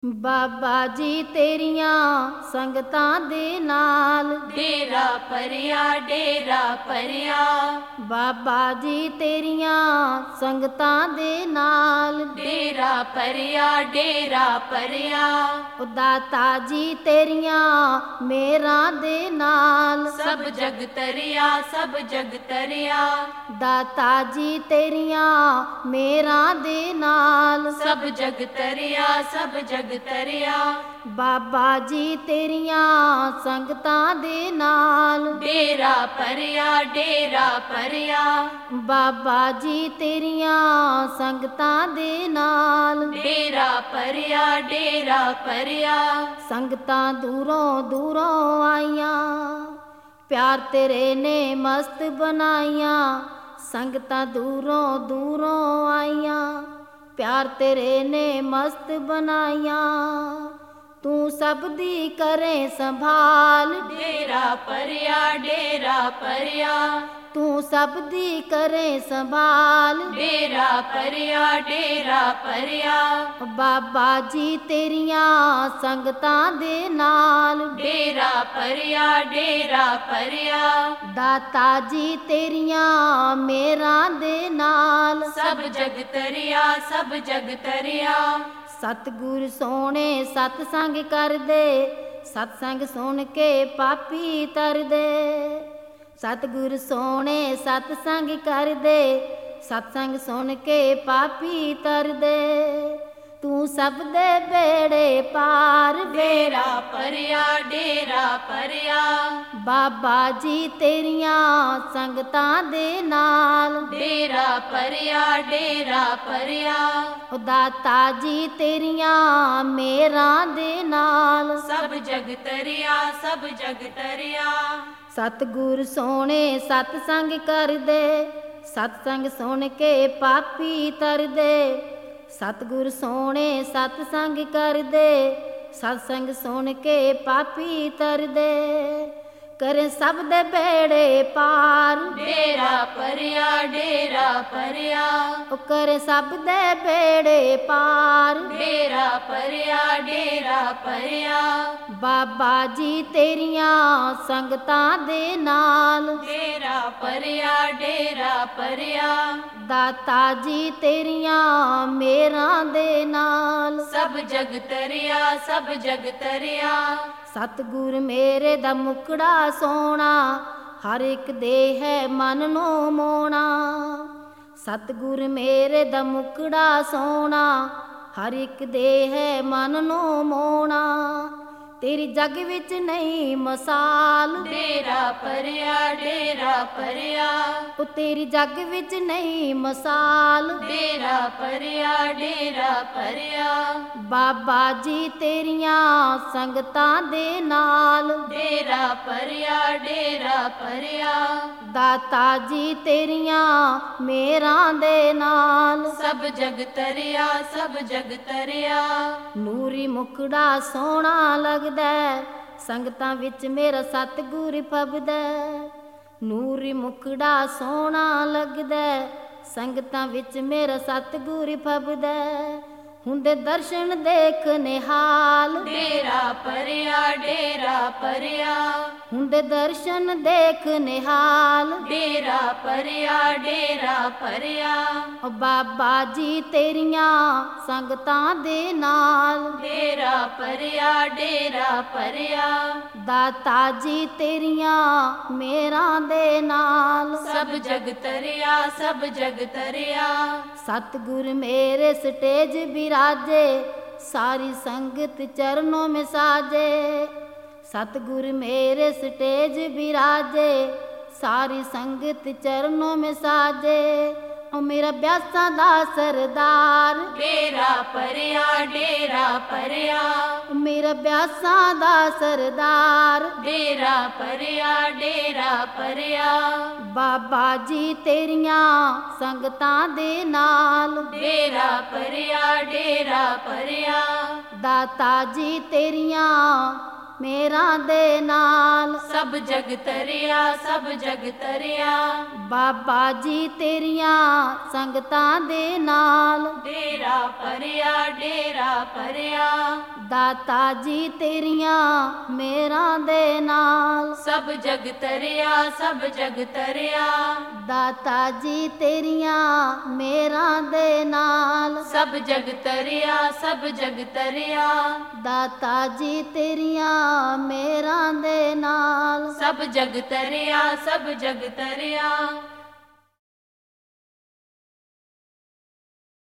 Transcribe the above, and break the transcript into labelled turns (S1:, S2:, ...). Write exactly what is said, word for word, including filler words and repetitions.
S1: ਬਾਬਾ ਜੀ ਤੇਰੀਆਂ ਸੰਗਤਾਂ ਦੇ ਨਾਲ
S2: ਡੇਰਾ ਭਰਿਆ ਡੇਰਾ ਭਰਿਆ।
S1: ਬਾਬਾ ਜੀ ਤੇਰੀਆਂ ਸੰਗਤਾਂ ਦੇ ਨਾਲ
S2: ਡੇਰਾ ਭਰਿਆ ਡੇਰਾ ਭਰਿਆ।
S1: ਉਹ ਦਾਤਾ ਜੀ ਤੇਰੀਆਂ ਮੇਰਾਂ ਦੇ ਨਾਲ
S2: ਸਭ ਜਗ ਤਰਿਆ ਸਭ ਜਗ ਤਰਿਆ।
S1: ਦਾਤਾ ਜੀ ਤੇਰੀਆਂ ਮੇਰਾਂ ਦੇ ਨਾਲ
S2: ਸਭ ਜਗ ਤਰਿਆ ਸਭ ਜਗ ਤਰਿਆ।
S1: ਬਾਬਾ ਜੀ ਤੇਰੀਆਂ ਸੰਗਤਾਂ ਦੇ ਨਾਲ
S2: ਡੇਰਾ ਭਰਿਆ ਡੇਰਾ ਭਰਿਆ।
S1: ਬਾਬਾ ਜੀ ਤੇਰੀਆਂ ਸੰਗਤਾਂ ਦੇ ਨਾਲ
S2: ਡੇਰਾ ਭਰਿਆ ਡੇਰਾ ਭਰਿਆ।
S1: ਸੰਗਤਾਂ ਦੂਰੋਂ ਦੂਰੋਂ ਆਈਆਂ ਪਿਆਰ ਤੇਰੇ ਨੇ ਮਸਤ ਬਣਾਈਆਂ। ਸੰਗਤਾਂ ਦੂਰੋਂ ਦੂਰੋਂ ਆਈਆਂ ਪਿਆਰ ਤੇਰੇ ਨੇ ਮਸਤ ਬਣਾਈਆਂ। ਤੂੰ ਸਭ ਦੀ ਕਰੇ ਸੰਭਾਲ
S2: ਡੇਰਾ ਭਰਿਆ ਡੇਰਾ ਭਰਿਆ।
S1: ਤੂੰ ਸਭ ਦੀ ਕਰੇ ਸੰਭਾਲ
S2: ਡੇਰਾ ਭਰਿਆ ਡੇਰਾ ਭਰਿਆ।
S1: ਬਾਬਾ ਜੀ ਤੇਰੀਆਂ ਸੰਗਤਾਂ ਦੇ ਨਾਲ
S2: ਡੇਰਾ ਭਰਿਆ ਡੇਰਾ ਭਰਿਆ।
S1: ਦਾਤਾ ਜੀ ਤੇਰੀਆਂ ਮੇਰਾਂ ਦੇ ਨਾਲ
S2: ਸਭ ਜਗ ਤਰਿਆ ਸਭ ਜਗ ਤਰਿਆ।
S1: ਸਤਿਗੁਰ ਸੋਹਣੇ ਸਤਸੰਗ ਕਰਦੇ ਸਤਸੰਗ ਸੁਣ ਕੇ ਪਾਪੀ ਤਰਦੇ। ਸਤਿਗੁਰ ਸੋਹਣੇ ਸਤਸੰਗ ਕਰਦੇ ਸਤਸੰਗ ਸੁਣ ਕੇ ਪਾਪੀ ਤਰਦੇ। ਤੂੰ ਸਭ ਦੇ ਬੇੜੇ ਪਾਰ
S2: ਡੇਰਾ ਭਰਿਆ ਡੇਰਾ ਭਰਿਆ।
S1: ਬਾਬਾ ਜੀ ਤੇਰੀਆਂ ਸੰਗਤਾਂ ਦੇ ਨਾਲ
S2: ਡੇਰਾ ਭਰਿਆ ਡੇਰਾ ਭਰਿਆ।
S1: ਉਹ ਦਾਤਾ ਜੀ ਤੇਰੀਆਂ ਮੇਰਾਂ ਦੇ ਨਾਲ
S2: ਸਭ ਜਗ ਤਰਿਆ ਸਭ ਜਗ ਤਰਿਆ।
S1: ਸਤਿਗੁਰ ਸੋਹਣੇ ਸਤਸੰਗ ਕਰਦੇ ਸਤਸੰਗ ਸੁਣ ਕੇ ਪਾਪੀ ਤਰਦੇ। ਸਤਿਗੁਰ ਸੋਹਣੇ ਸਤਸੰਗ ਕਰਦੇ ਸਤਸੰਗ ਸੁਣ ਕੇ ਪਾਪੀ ਤਰਦੇ। ਕਰੇ ਸਭ ਦੇ ਬੇੜੇ ਪਾਰ
S2: ਡੇਰਾ ਭਰਿਆ ਡੇਰਾ ਭਰਿਆ।
S1: ਉਹ ਕਰੇ ਸਭ ਦੇ ਬੇੜੇ ਪਾਰ
S2: ਡੇਰਾ ਭਰਿਆ ਡੇਰਾ ਭਰਿਆ।
S1: ਬਾਬਾ ਜੀ ਤੇਰੀਆਂ ਸੰਗਤਾਂ ਦੇ ਨਾਲ
S2: ਡੇਰਾ ਭਰਿਆ ਡੇਰਾ ਭਰਿਆ।
S1: ਦਾਤਾ ਜੀ ਤੇਰੀਆਂ ਮੇਰਾਂ ਦੇ ਨਾਲ
S2: ਸਭ ਜਗ ਤਰਿਆ ਸਭ ਜਗ ਤਰਿਆ।
S1: ਸਤਿਗੁਰ ਮੇਰੇ ਦਾ ਮੁਕੜਾ ਸੋਹਣਾ ਹਰ ਇੱਕ ਦੇ ਹੈ ਮਨ ਨੂੰ ਮੋਣਾ। ਸਤਿਗੁਰ ਮੇਰੇ ਦਾ ਮੁਕੜਾ ਸੋਹਣਾ ਹਰ ਇੱਕ ਦੇ ਹੈ ਮਨ ਨੂੰ ਮੋਣਾ। ਤੇਰੀ ਜਗ ਵਿੱਚ ਨਹੀਂ ਮਸਾਲ
S2: ਡੇਰਾ ਭਰਿਆ ਡੇਰਾ ਭਰਿਆ।
S1: ਉਹ ਤੇਰੀ ਜਗ ਵਿੱਚ ਨਹੀਂ ਮਸਾਲ
S2: ਡੇਰਾ ਭਰਿਆ ਡੇਰਾ ਭਰਿਆ।
S1: ਬਾਬਾ ਜੀ ਤੇਰੀਆਂ ਸੰਗਤਾਂ ਦੇ ਨਾਲ
S2: ਡੇਰਾ ਭਰਿਆ ਡੇਰਾ ਭਰਿਆ।
S1: ਦਾਤਾ ਜੀ ਤੇਰੀਆਂ ਮੇਰਾਂ ਦੇ ਨਾਲ
S2: ਸਭ ਜਗ ਤਰਿਆ ਸਭ ਜਗ ਤਰਿਆ।
S1: ਨੂਰੀ ਮੁਖੜਾ ਸੋਹਣਾ ਲੱਗਦਾ ਸੰਗਤਾਂ ਵਿੱਚ ਮੇਰਾ ਸਤਿਗੁਰ ਫੱਬਦਾ। ਨੂਰੀ ਮੁਖੜਾ ਸੋਹਣਾ ਲੱਗਦਾ ਸੰਗਤਾਂ ਵਿੱਚ ਮੇਰਾ ਸਤਿਗੁਰ ਫੱਬਦਾ। ਹੁੰਦੇ ਦਰਸ਼ਨ ਦੇਖ ਨਿਹਾਲ
S2: ਡੇਰਾ ਭਰਿਆ ਡੇਰਾ ਭਰਿਆ।
S1: ਹੁੰਦੇ ਦਰਸ਼ਨ ਦੇਖ ਨਿਹਾਲ
S2: ਡੇਰਾ ਭਰਿਆ ਡੇਰਾ ਭਰਿਆ।
S1: ਉਹ ਬਾਬਾ ਜੀ ਤੇਰੀਆਂ ਸੰਗਤਾਂ ਦੇ ਨਾਲ
S2: ਡੇਰਾ ਭਰਿਆ ਡੇਰਾ ਭਰਿਆ।
S1: ਦਾਤਾ ਜੀ ਤੇਰੀਆਂ ਮੇਰਾਂ ਦੇ ਨਾਲ
S2: ਸਭ ਜਗ ਤਰਿਆ ਸਭ ਜਗ ਤਰਿਆ।
S1: ਸਤਿਗੁਰ ਮੇਰੇ ਸਟੇਜ ਬਿਰਾजे सारी संगत चरणों में साजे। सतगुर मेरे स्टेज बिराजे सारी संगत चरणों में साजे। ओ मेरा ब्यासा दा सरदार
S2: डेरा भरिया डेरा भरिया।
S1: ओ मेरा ब्यासा दा सरदार
S2: डेरा भरिया डेरा भरिया।
S1: बाबा जी तेरियां संगतां दे नाल
S2: डेरा भरिया डेरा भरिया।
S1: दाता जी तेरियां ਮੇਰਾਂ ਦੇ ਨਾਲ।
S2: ਸਭ ਜਗ ਤਰਿਆ ਸਭ ਜਗ ਤਰਿਆ
S1: ਬਾਬਾ ਜੀ ਤੇਰੀਆਂ ਸੰਗਤਾਂ ਦੇ ਨਾਲ।
S2: ਡੇਰਾ ਭਰਿਆ ਡੇਰਾ ਭਰਿਆ
S1: ਦਾਤਾ ਜੀ ਤੇਰੀਆਂ ਮੇਰਾਂ ਦੇ ਨਾਲ।
S2: ਸਭ ਜਗ ਤਰਿਆ ਸਭ ਜਗ ਤਰਿਆ
S1: ਦਾਤਾ ਜੀ ਤੇਰੀਆਂ ਮੇਰਾਂ ਦੇ ਨਾਲ।
S2: ਸਭ ਜਗ ਤਰਿਆ ਸਭ ਜਗ ਤਰਿਆ
S1: ਦਾਤਾ ਜੀ ਤੇਰੀਆਂ ਮੇਰਾਂ ਦੇ ਨਾਲ।
S2: ਸਭ ਜਗ ਤਰਿਆ ਸਭ ਜਗ ਤਰਿਆ